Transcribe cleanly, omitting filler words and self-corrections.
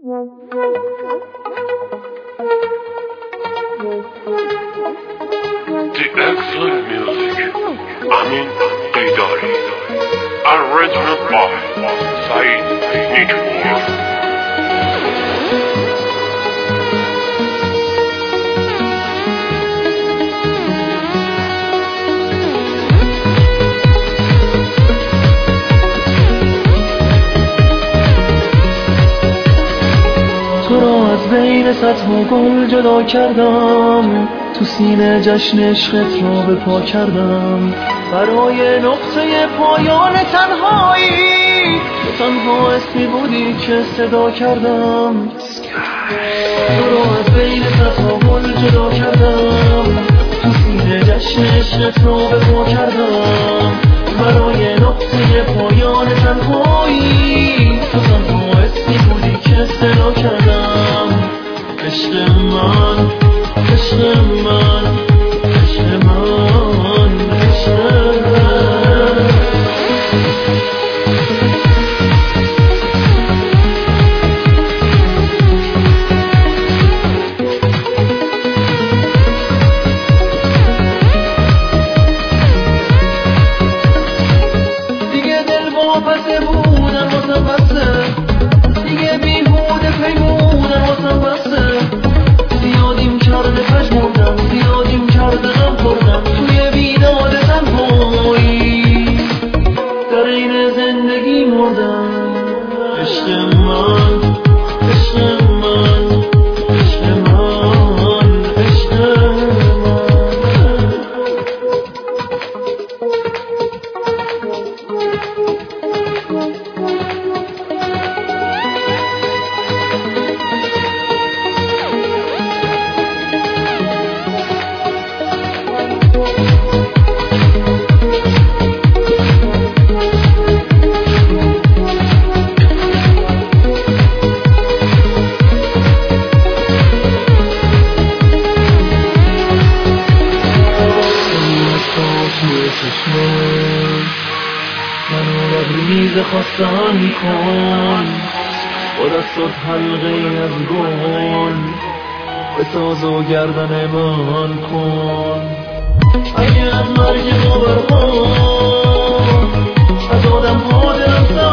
excellent music. Amin Deidari. Arrangement by Saeed Nijbour. تو را از بین صدها گل جدا کردم، تو سینه جشن عشقت را به پا کردم. برای نقطه پایان تنهایی تو تنها اسمی بودی که صدا کردم. تو را از بین صدها گل جدا کردم، تو سینه جشن عشقت را به پا کردم. برای نقطه پایان تنهایی تو تنها اسمی بودی که صدا کردم. عشق من، عشق من، عشق من، عشق من. دیگه دل واپسه بودم واسم بسه، دیگه بیهوده پیمونم واسم بسه. زیادیم کرده پشمردم، زیادیم کرده غم خوردم توی بیداد تنهایی، در این زندگی مردم. عشق من، عشق من، عشق من، عشق من. منو لبریز خواستن کن، با دستات حلقه از گل بساز و گردن من کن. اگه از مرگ باور کن، از آدم ها دلم